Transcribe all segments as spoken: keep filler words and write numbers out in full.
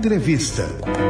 Entrevista.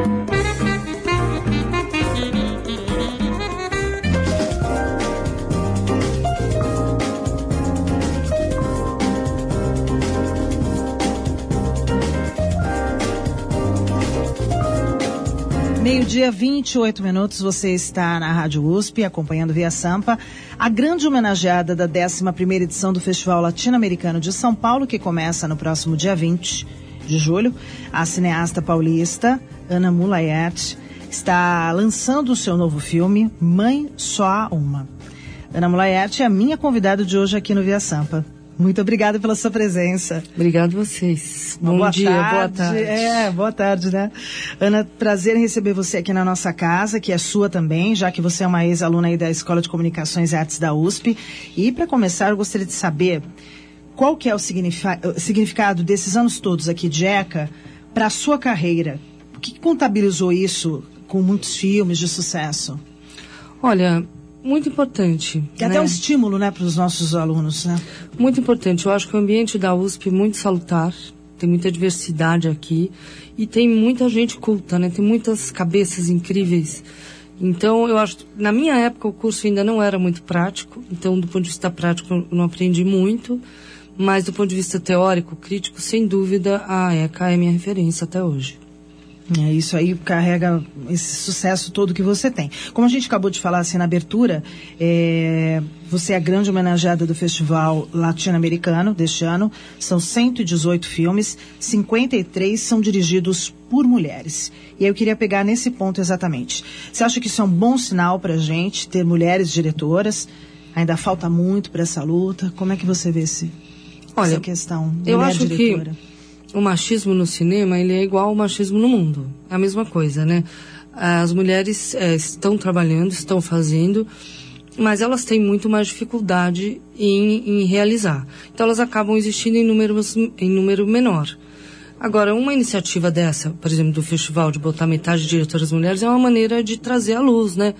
Meio-dia, vinte e oito minutos, você está na Rádio U S P, acompanhando Via Sampa, a grande homenageada da décima primeira edição do Festival Latino-Americano de São Paulo, que começa no próximo dia vinte de julho. A cineasta paulista, Ana Mulayet, está lançando o seu novo filme, Mãe Só Há Uma. Ana Mulayet é a minha convidada de hoje aqui no Via Sampa. Muito obrigada pela sua presença. Obrigado a vocês. Bom boa dia, tarde. boa tarde. É, boa tarde, né? Ana, prazer em receber você aqui na nossa casa, que é sua também, já que você é uma ex-aluna aí da Escola de Comunicações e Artes da U S P. E, para começar, eu gostaria de saber qual que é o significa- significado desses anos todos aqui de ECA para a sua carreira. O que contabilizou isso com muitos filmes de sucesso? Olha, muito importante. É até né? um estímulo, né, para os nossos alunos, né? Muito importante. Eu acho que o ambiente da U S P é muito salutar. Tem muita diversidade aqui. E tem muita gente culta, né? Tem muitas cabeças incríveis. Então, eu acho... Na minha época, o curso ainda não era muito prático. Então, do ponto de vista prático, eu não aprendi muito. Mas, do ponto de vista teórico, crítico, sem dúvida, a ECA é minha referência até hoje. É, isso aí carrega esse sucesso todo que você tem. Como a gente acabou de falar assim na abertura, é, você é a grande homenageada do Festival Latino-Americano deste ano. São cento e dezoito filmes, cinquenta e três são dirigidos por mulheres. E aí eu queria pegar nesse ponto exatamente. Você acha que isso é um bom sinal para a gente, ter mulheres diretoras? Ainda falta muito para essa luta? Como é que você vê esse, Olha, essa questão? Eu mulher acho diretora? que o machismo no cinema, ele é igual ao machismo no mundo. É a mesma coisa, né? As mulheres é, estão trabalhando, estão fazendo, mas elas têm muito mais dificuldade em, em realizar. Então, elas acabam existindo em, números, em número menor. Agora, uma iniciativa dessa, por exemplo, do festival, de botar metade de diretoras mulheres, é uma maneira de trazer à luz, né?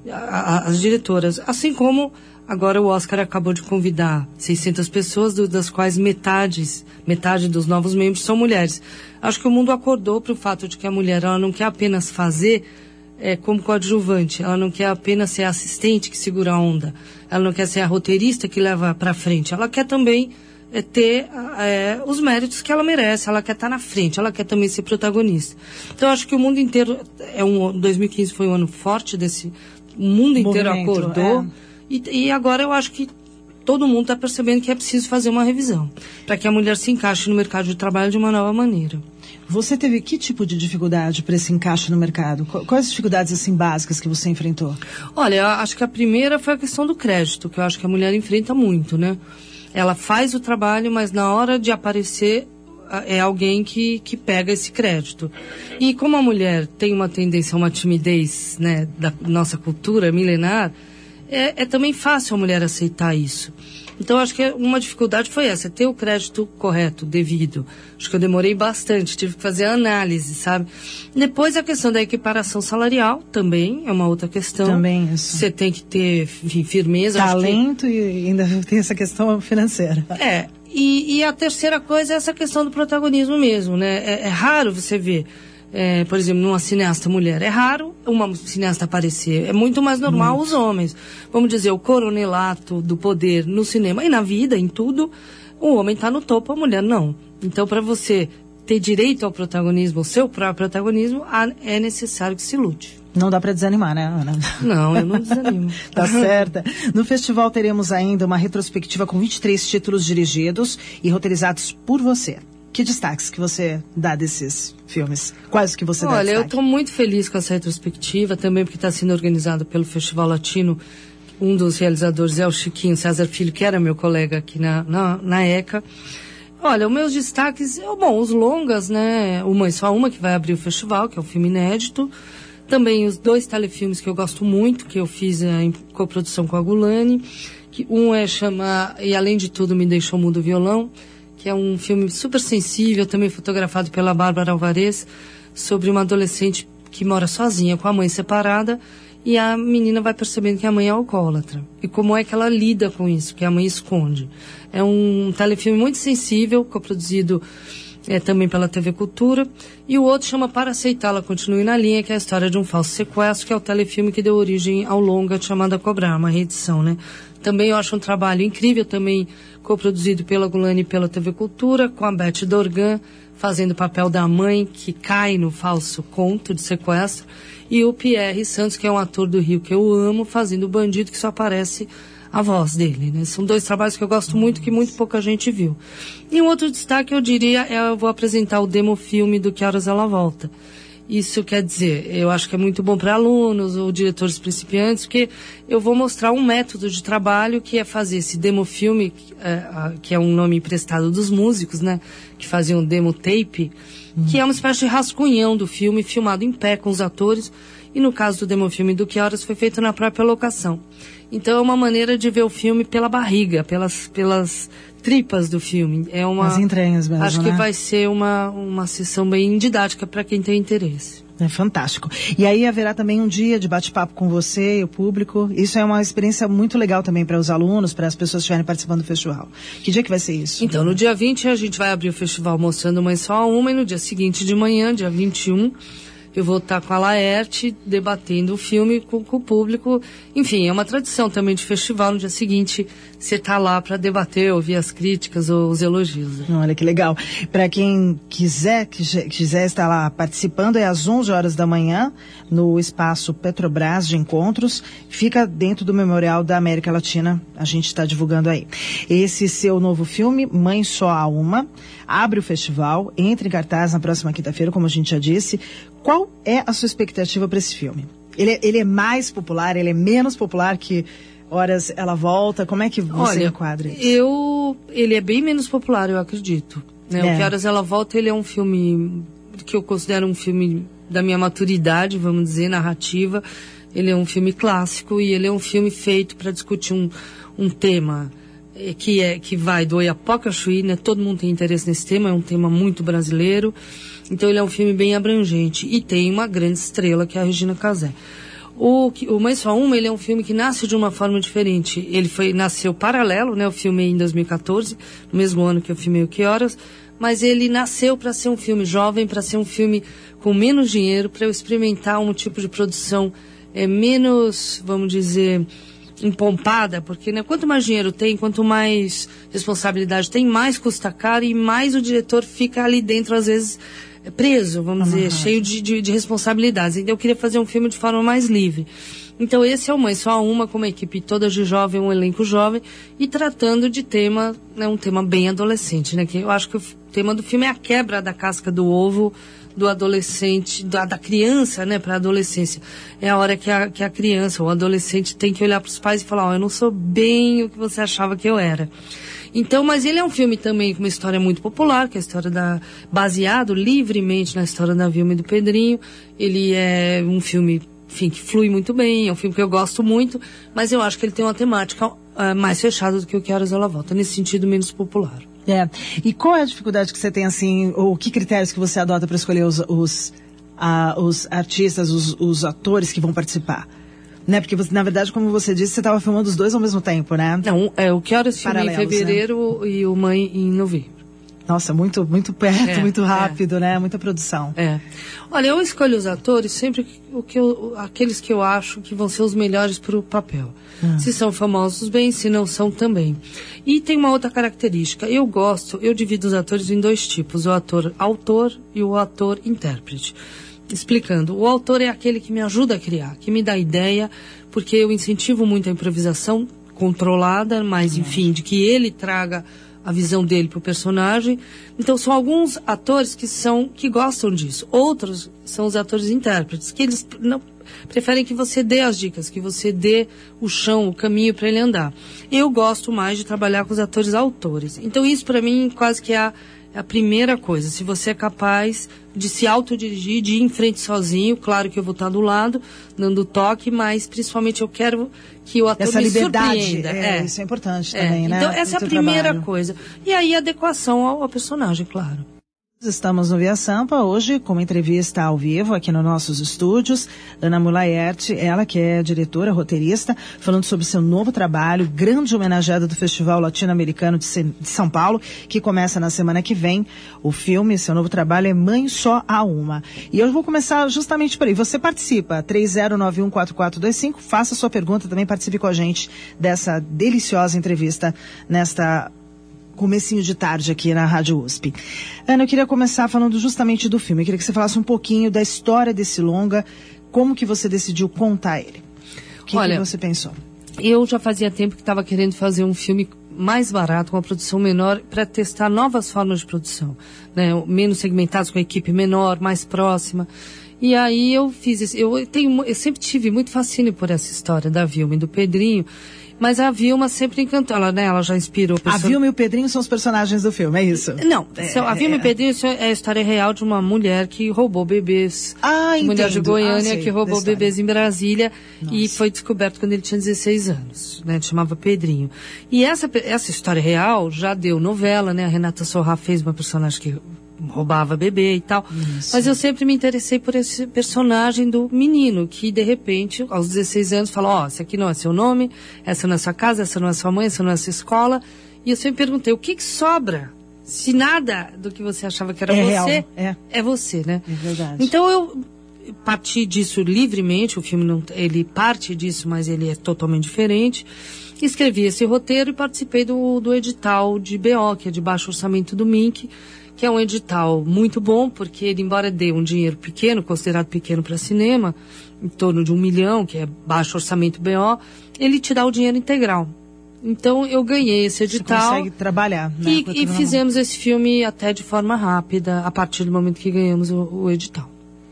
As diretoras. Assim como... Agora o Oscar acabou de convidar seiscentas pessoas, das quais metades, metade dos novos membros são mulheres. Acho que o mundo acordou para o fato de que a mulher ela não quer apenas fazer é, como coadjuvante, ela não quer apenas ser a assistente que segura a onda, ela não quer ser a roteirista que leva para frente, ela quer também é, ter é, os méritos que ela merece, ela quer estar na frente, ela quer também ser protagonista. Então acho que o mundo inteiro, é um, dois mil e quinze foi um ano forte desse, o mundo inteiro Movimento, acordou. É. E, e agora eu acho que todo mundo está percebendo que é preciso fazer uma revisão para que a mulher se encaixe no mercado de trabalho de uma nova maneira. Você teve que tipo de dificuldade para esse encaixe no mercado? Quais as dificuldades assim básicas que você enfrentou? Olha, eu acho que a primeira foi a questão do crédito, que eu acho que a mulher enfrenta muito, né? Ela faz o trabalho, mas na hora de aparecer é alguém que, que pega esse crédito. E como a mulher tem uma tendência a uma timidez, né, da nossa cultura milenar, É, é também fácil a mulher aceitar isso. Então, acho que uma dificuldade foi essa, ter o crédito correto, devido. Acho que eu demorei bastante, tive que fazer a análise, sabe? Depois, a questão da equiparação salarial também é uma outra questão. Também, isso. Você tem que ter, enfim, firmeza. Talento acho que... e ainda tem essa questão financeira. É, e, e a terceira coisa é essa questão do protagonismo mesmo, né? É, é raro você ver... É, por exemplo, numa cineasta mulher. É raro uma cineasta aparecer. É muito mais normal muito. Os homens. Vamos dizer, o coronelato do poder no cinema e na vida, em tudo, o homem está no topo, a mulher não. Então, para você ter direito ao protagonismo, ao seu próprio protagonismo, é necessário que se lute. Não dá para desanimar, né, Ana? Não, eu não desanimo. Tá certa. No festival teremos ainda uma retrospectiva com vinte e três títulos dirigidos e roteirizados por você. Que destaques que você dá desses filmes? Quais que você dá Olha, destaque? eu estou muito feliz com essa retrospectiva, também porque está sendo organizado pelo Festival Latino. Um dos realizadores é o Chiquinho César Filho, que era meu colega aqui na, na, na ECA. Olha, os meus destaques, bom, os longas, né? O Mãe Só Uma, que vai abrir o festival, que é um filme inédito. Também os dois telefilmes que eu gosto muito, que eu fiz em coprodução com a Gulani. Que um é chama E Além de Tudo Me Deixou Mudo Violão, que é um filme super sensível, também fotografado pela Bárbara Alvarez, sobre uma adolescente que mora sozinha, com a mãe separada, e a menina vai percebendo que a mãe é alcoólatra. E como é que ela lida com isso, que a mãe esconde. É um telefilme muito sensível, coproduzido é também pela T V Cultura, e o outro chama Para Aceitá-la, Continue na Linha, que é a história de um falso sequestro, que é o telefilme que deu origem ao longa chamado A Cobrar, uma reedição, né? Também eu acho um trabalho incrível, também coproduzido pela Gulani e pela T V Cultura, com a Beth Dorgan, fazendo o papel da mãe que cai no falso conto de sequestro, e o Pierre Santos, que é um ator do Rio que eu amo, fazendo o bandido que só aparece a voz dele, né? São dois trabalhos que eu gosto muito, que muito pouca gente viu. E um outro destaque, eu diria, é eu vou apresentar o demo-filme do Que Horas Ela Volta. Isso quer dizer, eu acho que é muito bom para alunos ou diretores principiantes, porque eu vou mostrar um método de trabalho que é fazer esse demo-filme, é, que é um nome emprestado dos músicos, né? Que faziam demo-tape, hum. que é uma espécie de rascunhão do filme, filmado em pé com os atores. E no caso do demo-filme do Que Horas, foi feito na própria locação. Então é uma maneira de ver o filme pela barriga, pelas, pelas tripas do filme. É uma, as entranhas mesmo, acho né? que vai ser uma, uma sessão bem didática para quem tem interesse. É fantástico. E aí haverá também um dia de bate-papo com você e o público. Isso é uma experiência muito legal também para os alunos, para as pessoas que estiverem participando do festival. Que dia que vai ser isso? Então, no dia vinte a gente vai abrir o festival mostrando Mãe Só a Uma, e no dia seguinte de manhã, dia vinte e um, eu vou estar com a Laerte debatendo o filme com, com o público. Enfim, é uma tradição também de festival. No dia seguinte, você está lá para debater, ouvir as críticas ou os elogios. Olha que legal. Para quem quiser, quiser estar lá participando, é às onze horas da manhã, no espaço Petrobras de Encontros. Fica dentro do Memorial da América Latina. A gente está divulgando aí. Esse seu novo filme, Mãe Só a Uma, abre o festival, entra em cartaz na próxima quinta-feira, como a gente já disse. Qual é a sua expectativa para esse filme? Ele é, ele é mais popular, ele é menos popular que Horas Ela Volta? Como é que você Olha, enquadra isso? Eu, ele é bem menos popular, eu acredito. Né? É. O Que Horas Ela Volta, ele é um filme que eu considero um filme da minha maturidade, vamos dizer, narrativa. Ele é um filme clássico e ele é um filme feito para discutir um, um tema que, é, que vai do Oiapoque ao Chuí, né? Todo mundo tem interesse nesse tema, é um tema muito brasileiro. Então ele é um filme bem abrangente e tem uma grande estrela que é a Regina Casé. O, o Mãe Só Uma, ele é um filme que nasce de uma forma diferente. Ele foi, nasceu paralelo, né? Eu filmei em dois mil e quatorze, no mesmo ano que eu filmei o Que Horas, mas ele nasceu para ser um filme jovem, para ser um filme com menos dinheiro, para eu experimentar um tipo de produção é, menos, vamos dizer, empompada, porque né, quanto mais dinheiro tem, quanto mais responsabilidade tem, mais custa caro e mais o diretor fica ali dentro, às vezes, preso, vamos dizer, cheio de, de, de responsabilidades. Então eu queria fazer um filme de forma mais livre. Então esse é o Mãe Só a Uma, com uma equipe toda de jovem, um elenco jovem, e tratando de tema, né, um tema bem adolescente, né? Que eu acho que o tema do filme é a quebra da casca do ovo do adolescente, da, da criança, né, para a adolescência. É a hora que a, que a criança, o adolescente, tem que olhar para os pais e falar, ó, oh, eu não sou bem o que você achava que eu era. Então, mas ele é um filme também com uma história muito popular, que é a história da, baseado livremente na história da Vilma e do Pedrinho. Ele é um filme, enfim, que flui muito bem, é um filme que eu gosto muito, mas eu acho que ele tem uma temática uh, mais fechada do que o Que Horas Ela Volta, nesse sentido menos popular. É. E qual é a dificuldade que você tem, assim, ou que critérios que você adota para escolher os, os, uh, os artistas, os, os atores que vão participar? Né? Porque, você, na verdade, como você disse, você estava filmando os dois ao mesmo tempo, né? Não, é o Que Horas filmei em fevereiro, né? E o Mãe em novembro. Nossa, muito, muito perto, é, muito rápido, é. Né? Muita produção. É. Olha, eu escolho os atores sempre o que eu, aqueles que eu acho que vão ser os melhores para o papel. Hum. Se são famosos, bem, se não são, também. E tem uma outra característica. Eu gosto, eu divido os atores em dois tipos. O ator autor e o ator intérprete. Explicando, o autor é aquele que me ajuda a criar, que me dá ideia, porque eu incentivo muito a improvisação controlada, mas, enfim, de que ele traga a visão dele para o personagem. Então são alguns atores que são que gostam disso. Outros são os atores intérpretes, que eles não preferem que você dê as dicas, que você dê o chão, o caminho para ele andar. Eu gosto mais de trabalhar com os atores autores. Então isso para mim quase que é a, é a primeira coisa. Se você é capaz de se autodirigir, de ir em frente sozinho, claro que eu vou estar do lado, dando toque, mas principalmente eu quero que o ator essa me liberdade, surpreenda. É, é. Isso é importante é. também, né? Então essa é a primeira trabalho. coisa. E aí a adequação ao, ao personagem, claro. Estamos no Via Sampa hoje com uma entrevista ao vivo aqui nos nossos estúdios. Ana Mulaerte, ela que é diretora, roteirista, falando sobre seu novo trabalho, grande homenageada do Festival Latino-Americano de São Paulo, que começa na semana que vem. O filme, seu novo trabalho é Mãe Só Há Uma. E eu vou começar justamente por aí. Você participa, três zero nove um quatro quatro dois cinco, faça sua pergunta, também participe com a gente dessa deliciosa entrevista nesta comecinho de tarde aqui na Rádio U S P. Ana, eu queria começar falando justamente do filme. Eu queria que você falasse um pouquinho da história desse longa, como que você decidiu contar ele. O que, Olha, que você pensou? Eu já fazia tempo que estava querendo fazer um filme mais barato, com uma produção menor, para testar novas formas de produção, né? Menos segmentados, com a equipe menor, mais próxima. E aí eu fiz isso. Eu, tenho, eu sempre tive muito fascínio por essa história da Vilma e do Pedrinho. Mas a Vilma sempre encantou, ela, né, ela já inspirou... A Vilma e o Pedrinho são os personagens do filme, é isso? Não, é, a Vilma é, e o Pedrinho é a história real de uma mulher que roubou bebês. Ah, uma entendo. Mulher de Goiânia ah, sei, que roubou bebês em Brasília. Nossa. E foi descoberto quando ele tinha dezesseis anos, né, ele chamava Pedrinho. E essa, essa história real já deu novela, né, a Renata Sorrah fez uma personagem que roubava bebê e tal. Isso. Mas eu sempre me interessei por esse personagem do menino, que de repente, aos dezesseis anos, fala, ó, oh, esse aqui não é seu nome, essa não é sua casa, essa não é sua mãe, essa não é sua escola. E eu sempre perguntei, o que que sobra? Se nada do que você achava que era é você, real. É. é você, né? É verdade. Então eu parti disso livremente, o filme não, ele parte disso, mas ele é totalmente diferente. Escrevi esse roteiro e participei do, do edital de B O, que é de baixo orçamento do M I N C, que é um edital muito bom, porque ele, embora dê um dinheiro pequeno, considerado pequeno para cinema, em torno de um milhão, que é baixo orçamento B O, ele te dá o dinheiro integral. Então, eu ganhei esse edital. Você consegue trabalhar, né? E, e fizemos esse filme até de forma rápida, a partir do momento que ganhamos o, o edital.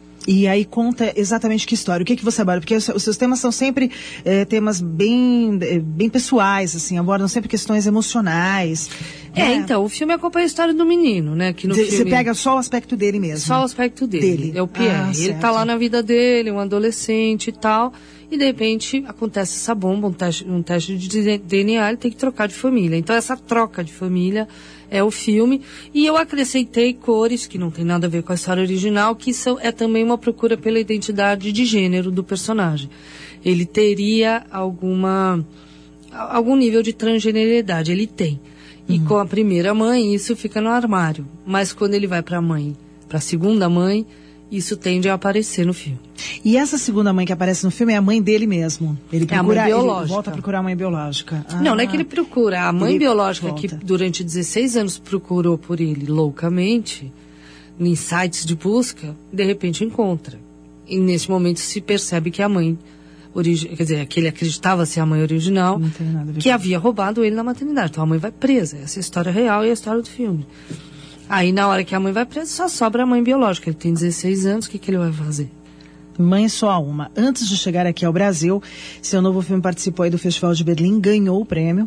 E aí conta exatamente que história, o que que você aborda, porque os seus temas são sempre é, temas bem, bem pessoais, assim, abordam sempre questões emocionais. É, né? Então, o filme acompanha a história do menino, né? Que no Você filme... pega só o aspecto dele mesmo? Só o aspecto dele, dele. é o Pierre. Ah, ele certo. tá lá na vida dele, um adolescente e tal, e de repente acontece essa bomba, um teste, um teste de D N A, ele tem que trocar de família. Então essa troca de família é o filme, e eu acrescentei cores, que não tem nada a ver com a história original, que são, é também uma procura pela identidade de gênero do personagem. Ele teria alguma, algum nível de transgeneridade, ele tem. E uhum. com a primeira mãe, isso fica no armário. Mas quando ele vai para a mãe, para a segunda mãe, isso tende a aparecer no filme. E essa segunda mãe que aparece no filme é a mãe dele mesmo? Ele procura, é a mãe biológica. Ele volta a procurar a mãe biológica. Ah, não, não é que ele procura. A mãe biológica, volta. que durante dezesseis anos procurou por ele loucamente, em sites de busca, de repente encontra. E nesse momento se percebe que a mãe, origi- quer dizer, que ele acreditava ser a mãe original, que havia roubado ele na maternidade. Então a mãe vai presa. Essa é a história real e a história do filme. Aí, na hora que a mãe vai presa, só sobra a mãe biológica. Ele tem dezesseis anos, o que, que ele vai fazer? Mãe Só Há Uma. Antes de chegar aqui ao Brasil, seu novo filme participou aí do Festival de Berlim, ganhou o prêmio.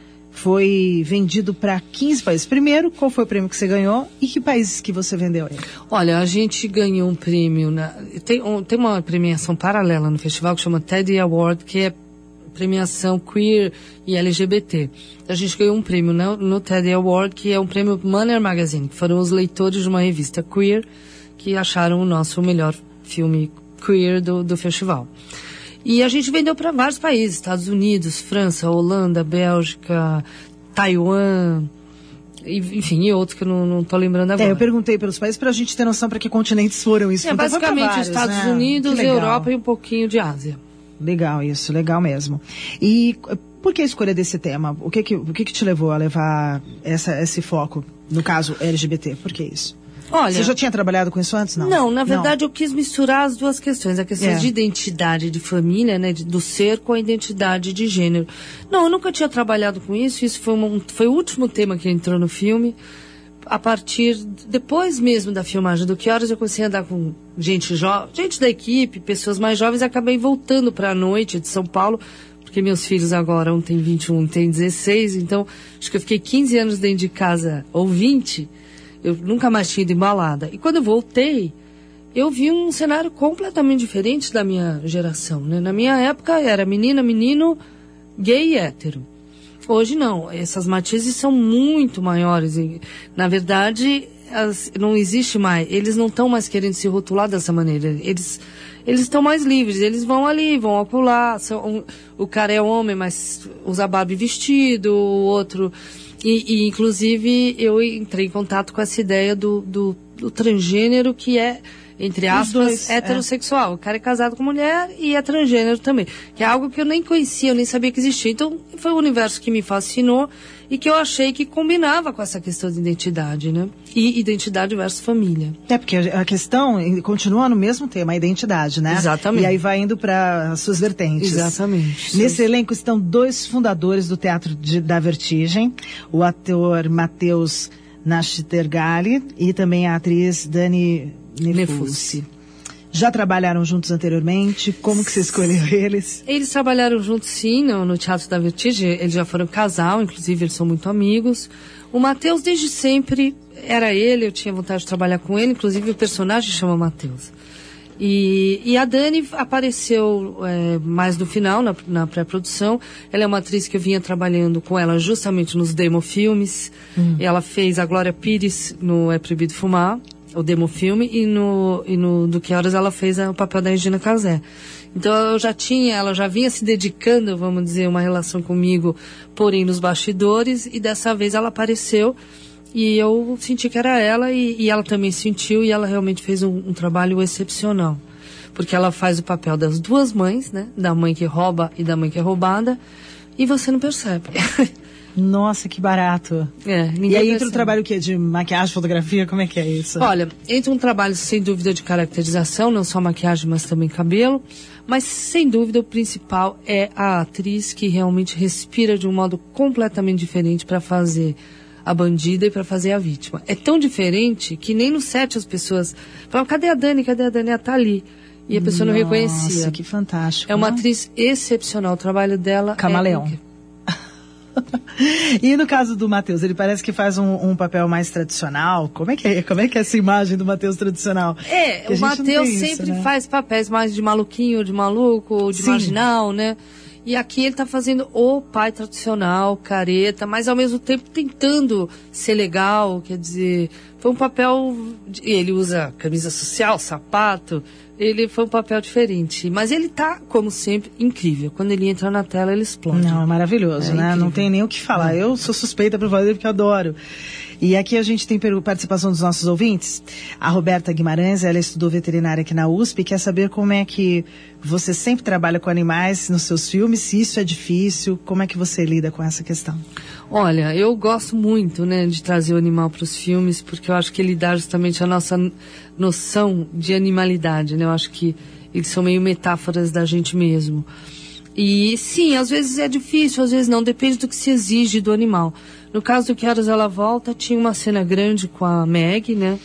Foi vendido para quinze países. Primeiro, qual foi o prêmio que você ganhou e que países que você vendeu ele? Olha, a gente ganhou um prêmio... Na, tem, um, tem uma premiação paralela no festival que chama Teddy Award, que é premiação queer e L G B T. A gente ganhou um prêmio no, no Teddy Award, que é um prêmio Manner Magazine, que foram os leitores de uma revista queer que acharam o nosso melhor filme queer do, do festival. E a gente vendeu para vários países, Estados Unidos, França, Holanda, Bélgica, Taiwan, e, enfim, e outros que eu não estou lembrando agora. É, eu perguntei pelos países para a gente ter noção para que continentes foram isso. É, basicamente vários, Estados né? Unidos, Europa e um pouquinho de Ásia. Legal isso, legal mesmo. E por que a escolha desse tema? O que que, o que, que te levou a levar essa, esse foco, no caso L G B T? Por que isso? Olha, você já tinha trabalhado com isso antes? Não, não na verdade não. Eu quis misturar as duas questões. A questão é. de identidade de família, né, de, do ser, com a identidade de gênero. Não, eu nunca tinha trabalhado com isso. Isso foi, uma, foi o último tema que entrou no filme. A partir, depois mesmo da filmagem do Que Horas, eu comecei a andar com gente jovem, gente da equipe, pessoas mais jovens, e acabei voltando para a noite de São Paulo, porque meus filhos agora, um tem vinte e um, um tem dezesseis, então acho que eu fiquei quinze anos dentro de casa, ou vinte, eu nunca mais tinha ido em balada. E quando eu voltei, eu vi um cenário completamente diferente da minha geração, né? Na minha época era menina, menino, gay e hétero. Hoje não, essas matizes são muito maiores. E, na verdade, as, não existe mais, eles não estão mais querendo se rotular dessa maneira. Eles eles estão mais livres, eles vão ali, vão acolá. São, o cara é homem, mas usa barba e vestido, o outro... E, e, inclusive, eu entrei em contato com essa ideia do, do, do transgênero, que é, entre aspas, dois, heterossexual. É. O cara é casado com mulher e é transgênero também. Que é algo que eu nem conhecia, eu nem sabia que existia. Então, foi um universo que me fascinou e que eu achei que combinava com essa questão de identidade, né? E identidade versus família. É, porque a questão continua no mesmo tema, a identidade, né? Exatamente. E aí vai indo para as suas vertentes. Exatamente. Nesse elenco estão dois fundadores do Teatro de, da Vertigem, o ator Matheus Nachtergaele e também a atriz Dani Nefussi. Já trabalharam juntos anteriormente? Como que você escolheu eles? Eles trabalharam juntos, sim, no, no Teatro da Vertigem. Eles já foram casal, inclusive eles são muito amigos. O Matheus, desde sempre, era ele, eu tinha vontade de trabalhar com ele. Inclusive, o personagem chama Matheus. E, e a Dani apareceu é, mais no final, na, na pré-produção. Ela é uma atriz que eu vinha trabalhando com ela justamente nos demofilmes. Hum. Ela fez a Glória Pires no É Proibido Fumar, o demofilme, e no, e no Do Que Horas ela fez o papel da Regina Casé. Então eu já tinha, ela já vinha se dedicando, vamos dizer, uma relação comigo, porém nos bastidores, e dessa vez ela apareceu e eu senti que era ela, e, e ela também sentiu, e ela realmente fez um, um trabalho excepcional. Porque ela faz o papel das duas mães, né? Da mãe que rouba e da mãe que é roubada, e você não percebe. Nossa, que barato. É, e aí entra o trabalho que é de maquiagem, fotografia, como é que é isso? Olha, entra um trabalho sem dúvida de caracterização, não só maquiagem, mas também cabelo. Mas sem dúvida o principal é a atriz que realmente respira de um modo completamente diferente para fazer a bandida e para fazer a vítima. É tão diferente que nem no set as pessoas falam, cadê a Dani, cadê a Dani? Ela tá ali. E a pessoa Nossa, não reconhecia. Nossa, que fantástico. É uma né? atriz excepcional, o trabalho dela Camaleão. é... E no caso do Matheus, ele parece que faz um, um papel mais tradicional. Como é que é, como é, que é essa imagem do Matheus tradicional? É, o Matheus sempre né? faz papéis mais de maluquinho, de maluco, de Sim. marginal, né? E aqui ele tá fazendo o pai tradicional, careta, mas ao mesmo tempo tentando ser legal, quer dizer, foi um papel... De, ele usa camisa social, sapato, ele foi um papel diferente. Mas ele tá, como sempre, incrível. Quando ele entra na tela, ele explode. Não, é maravilhoso, é né? Incrível. Não tem nem o que falar. É. Eu sou suspeita por falar dele porque eu adoro. E aqui a gente tem participação dos nossos ouvintes. A Roberta Guimarães, ela estudou veterinária aqui na U S P e quer saber como é que você sempre trabalha com animais nos seus filmes, se isso é difícil, como é que você lida com essa questão? Olha, eu gosto muito, né, de trazer o animal para os filmes, porque eu acho que ele dá justamente a nossa noção de animalidade, né? Eu acho que eles são meio metáforas da gente mesmo. E sim, às vezes é difícil, às vezes não, depende do que se exige do animal. No caso do Que Horas Ela Volta, tinha uma cena grande com a Meg, né?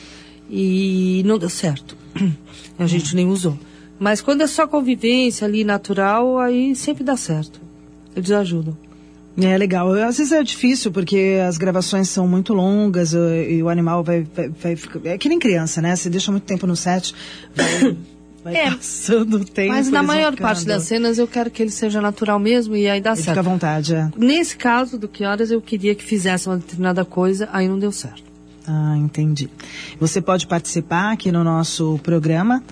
E não deu certo. A gente nem usou. Mas quando é só convivência ali, natural, aí sempre dá certo. Eles ajudam. É legal. Às vezes é difícil porque as gravações são muito longas e o animal vai, vai, vai ficar... É que nem criança, né? Você deixa muito tempo no set, vai... Vai é, passando o tempo. Mas na maior parte das cenas eu quero que ele seja natural mesmo e aí dá ele certo. Fica à vontade, é. Nesse caso do Que Horas eu queria que fizesse uma determinada coisa, aí não deu certo. Ah, entendi. Você pode participar aqui no nosso programa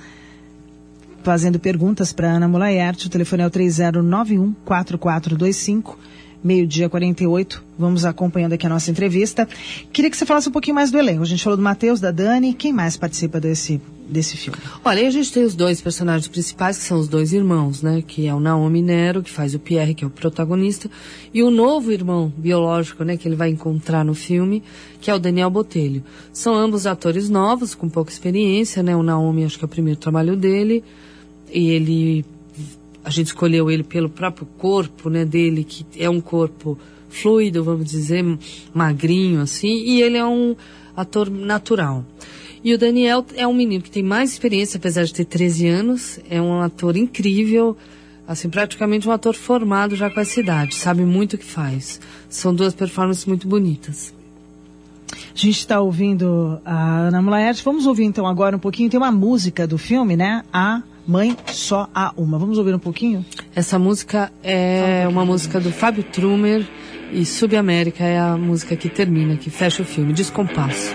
fazendo perguntas para Ana Mulaert. O telefone é o três zero nove um, quatro quatro dois cinco, meio-dia quarenta e oito. Vamos acompanhando aqui a nossa entrevista. Queria que você falasse um pouquinho mais do elenco. A gente falou do Matheus, da Dani. Quem mais participa desse, desse filme? Olha, aí a gente tem os dois personagens principais, que são os dois irmãos, né? Que é o Naomi Nero, que faz o Pierre, que é o protagonista, e o novo irmão biológico, né? Que ele vai encontrar no filme, que é o Daniel Botelho. São ambos atores novos, com pouca experiência, né? O Naomi, acho que é o primeiro trabalho dele, e ele... A gente escolheu ele pelo próprio corpo, né, dele, que é um corpo fluido, vamos dizer, magrinho, assim, e ele é um ator natural. E o Daniel é um menino que tem mais experiência, apesar de ter treze anos, é um ator incrível, assim, praticamente um ator formado já com essa idade, sabe muito o que faz. São duas performances muito bonitas. A gente está ouvindo a Ana Mulaert. Vamos ouvir então agora um pouquinho, tem uma música do filme, né, a Mãe Só Há Uma. Vamos ouvir um pouquinho? Essa música é uma música do Fábio Trumer, E Subamérica é a música que termina, que fecha o filme, Descompasso.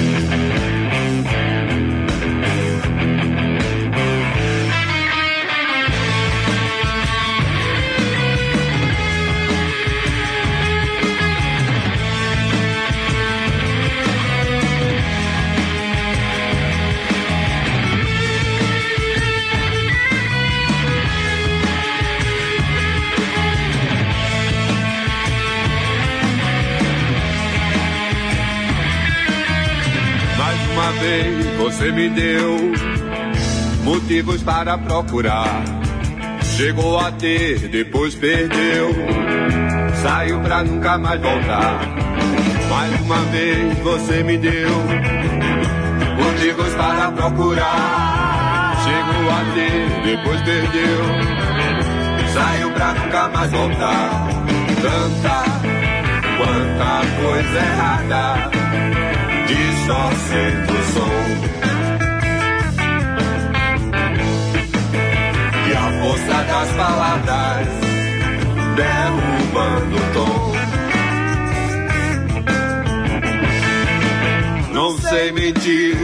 Você me deu motivos para procurar. Chegou a ter, depois perdeu. Saiu pra nunca mais voltar. Mais uma vez você me deu motivos para procurar. Chegou a ter, depois perdeu. Saiu pra nunca mais voltar. Tanta, quanta coisa errada, distorcendo o som. E a força das palavras derrubando o tom. Não sei mentir,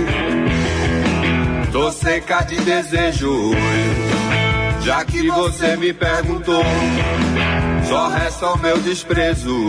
tô seca de desejos. Já que você me perguntou, só resta o meu desprezo.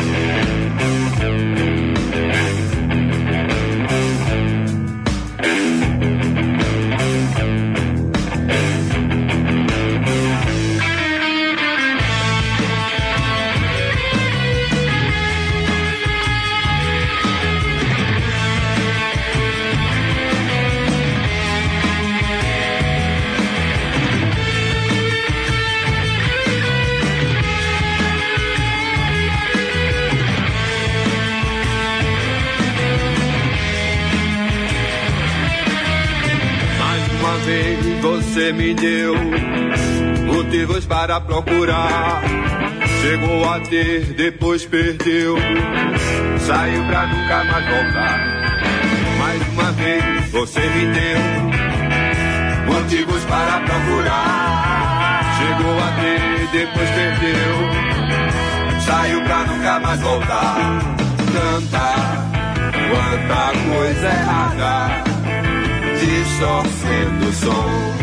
Você me deu motivos para procurar. Chegou a ter, depois perdeu. Saiu pra nunca mais voltar. Mais uma vez você me deu motivos para procurar. Chegou a ter, depois perdeu. Saiu pra nunca mais voltar. Tanta, quanta coisa errada, distorcendo o som,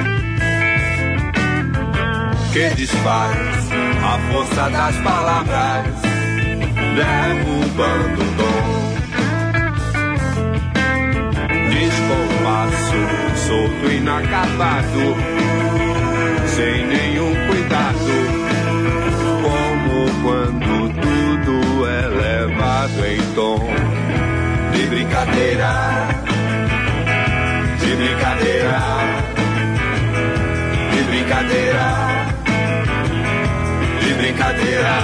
que desfaz a força das palavras, derrubando o tom. Descompasso, solto, inacabado, sem nenhum cuidado, como quando tudo é levado em tom de brincadeira, de brincadeira, de brincadeira, de brincadeira.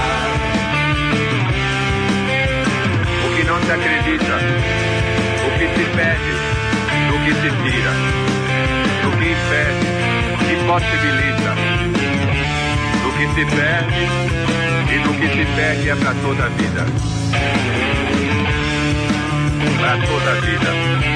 O que não se acredita, o que se pede, do que se tira, do que impede, que possibilita, do que se perde e do que se perde é pra toda a vida, pra toda a vida.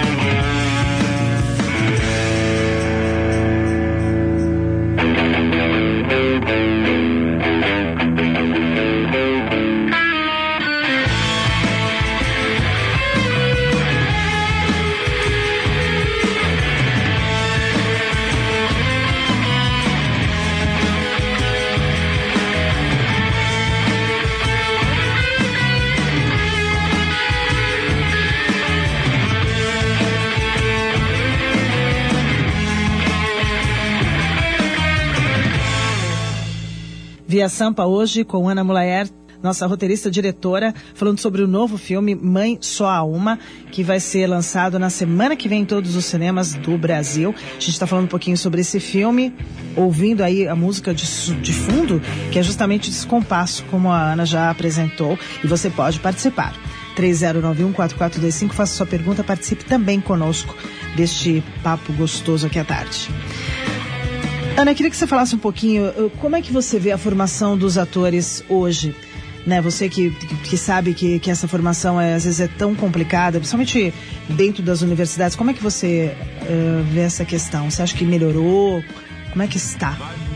Via Sampa hoje com Ana Mulaer, nossa roteirista diretora, falando sobre o novo filme Mãe Só Há Uma, que vai ser lançado na semana que vem em todos os cinemas do Brasil. A gente está falando um pouquinho sobre esse filme, ouvindo aí a música de, de fundo, que é justamente Descompasso, como a Ana já apresentou, e você pode participar. três zero nove um, quatro quatro dois cinco, faça sua pergunta, participe também conosco deste papo gostoso aqui à tarde. Ana, eu queria que você falasse um pouquinho, como é que você vê a formação dos atores hoje? Né? Você que, que sabe que, que essa formação é, às vezes é tão complicada, principalmente dentro das universidades, como é que você uh, vê essa questão? Você acha que melhorou? Como é que está?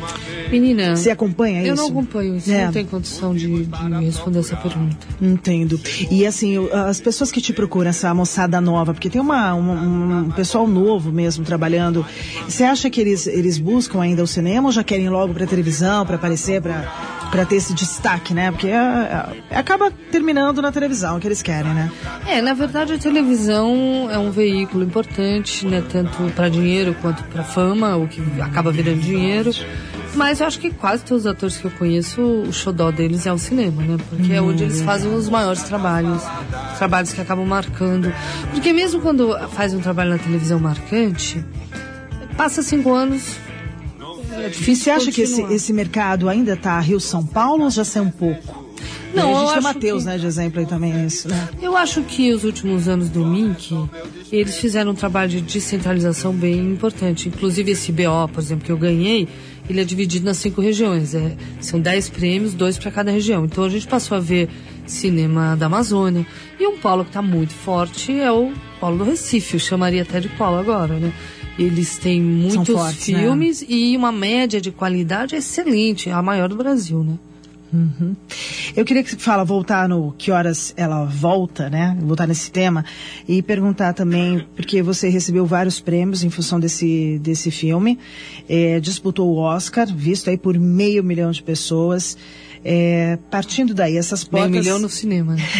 Menina, você acompanha eu isso? Eu não acompanho isso, é. Não tenho condição de, de responder essa pergunta. Entendo. E assim, as pessoas que te procuram, essa moçada nova, porque tem uma, um, um pessoal novo mesmo trabalhando, você acha que eles, eles buscam ainda o cinema ou já querem logo pra televisão, pra aparecer, pra... para ter esse destaque, né? Porque é, é, acaba terminando na televisão, o que eles querem, né? É, na verdade a televisão é um veículo importante, né? Tanto para dinheiro quanto para fama, o que acaba virando dinheiro. Mas eu acho que quase todos os atores que eu conheço, o xodó deles é o cinema, né? Porque hum, é onde eles fazem os maiores trabalhos, trabalhos que acabam marcando. Porque mesmo quando faz um trabalho na televisão marcante, passa cinco anos... É difícil. Você acha continuar. que esse, esse mercado ainda está Rio-São Paulo ou já saiu um pouco? Não, a gente tem o Matheus, que... né, de exemplo aí também isso, né? Eu acho que os últimos anos do M I N C, eles fizeram um trabalho de descentralização bem importante. Inclusive esse B O, por exemplo, que eu ganhei, ele é dividido nas cinco regiões. É, são dez prêmios, dois para cada região. Então a gente passou a ver cinema da Amazônia. E um polo que está muito forte é o polo do Recife. Eu chamaria até de polo agora, né? Eles têm muitos fortes, filmes, né? E uma média de qualidade excelente, a maior do Brasil, né? Uhum. Eu queria que você fala, voltar no que horas ela volta, né? Voltar nesse tema e perguntar também, porque você recebeu vários prêmios em função desse, desse filme, é, disputou o Oscar, visto aí por meio milhão de pessoas. É, partindo daí, essas portas... Meio milhão no cinema, né?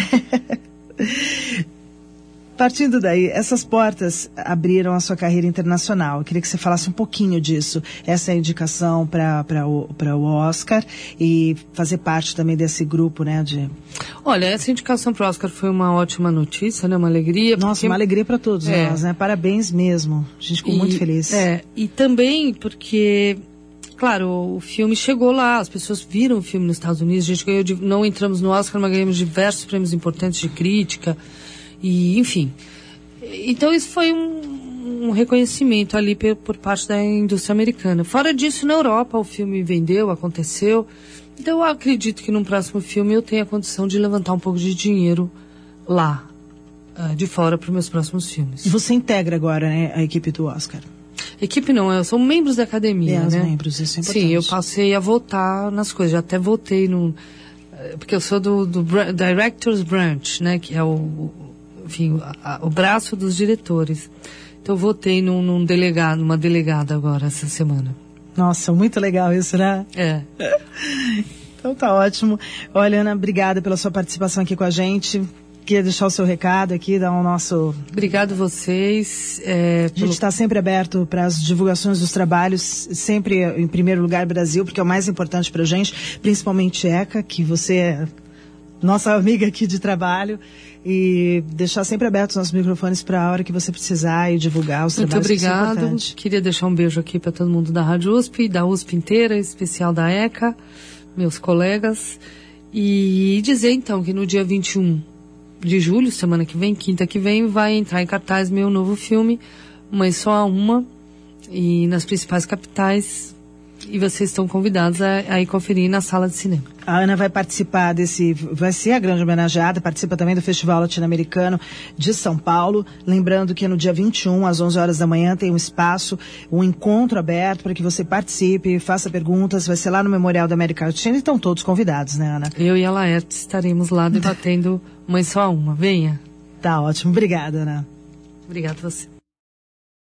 Partindo daí, essas portas abriram a sua carreira internacional. Eu queria que você falasse um pouquinho disso. Essa é a indicação para o, o Oscar e fazer parte também desse grupo, né? De... Olha, essa indicação para o Oscar foi uma ótima notícia, né? Uma alegria. Nossa, porque... uma alegria para todos é. nós, né? Parabéns mesmo. A gente ficou e, muito feliz. É, e também porque... Claro, o filme chegou lá, as pessoas viram o filme nos Estados Unidos, a gente ganhou, de, não entramos no Oscar, mas ganhamos diversos prêmios importantes de crítica, e enfim. Então isso foi um, um reconhecimento ali por, por parte da indústria americana. Fora disso, na Europa o filme vendeu, aconteceu, então eu acredito que no próximo filme eu tenha a condição de levantar um pouco de dinheiro lá, uh, de fora, para os meus próximos filmes. E você integra agora, né, a equipe do Oscar? Equipe não, eu sou membros da academia, é, né? Os membros, isso é importante. Sim, eu passei a votar nas coisas, já até votei no... Porque eu sou do, do Directors Branch, né? Que é o, enfim, a, a, o braço dos diretores. Então eu votei num, num delegado, numa delegada agora, essa semana. Nossa, muito legal isso, né? É. Então tá ótimo. Olha, Ana, obrigada pela sua participação aqui com a gente. Queria deixar o seu recado aqui, dar o nosso... Obrigado vocês. É, a gente pelo... está sempre aberto para as divulgações dos trabalhos, sempre em primeiro lugar Brasil, porque é o mais importante para a gente, principalmente ECA, que você é nossa amiga aqui de trabalho, e deixar sempre abertos os nossos microfones para a hora que você precisar e divulgar os trabalhos. Muito obrigado. Que Queria deixar um beijo aqui para todo mundo da Rádio U S P, da U S P inteira, em especial da ECA, meus colegas, e dizer então que no dia vinte e um de julho, semana que vem, quinta que vem, vai entrar em cartaz meu novo filme, Mãe Só Há Uma, e nas principais capitais, e vocês estão convidados a, a ir conferir na sala de cinema. A Ana vai participar desse, vai ser a grande homenageada, participa também do Festival Latino-Americano de São Paulo. Lembrando que no dia vinte e um, às onze horas da manhã, tem um espaço, um encontro aberto para que você participe, faça perguntas, vai ser lá no Memorial da América Latina, e estão todos convidados, né, Ana? Eu e a Laerte estaremos lá debatendo Mãe Só Há Uma. Venha. Tá ótimo. Obrigada, Ana. Obrigada a você.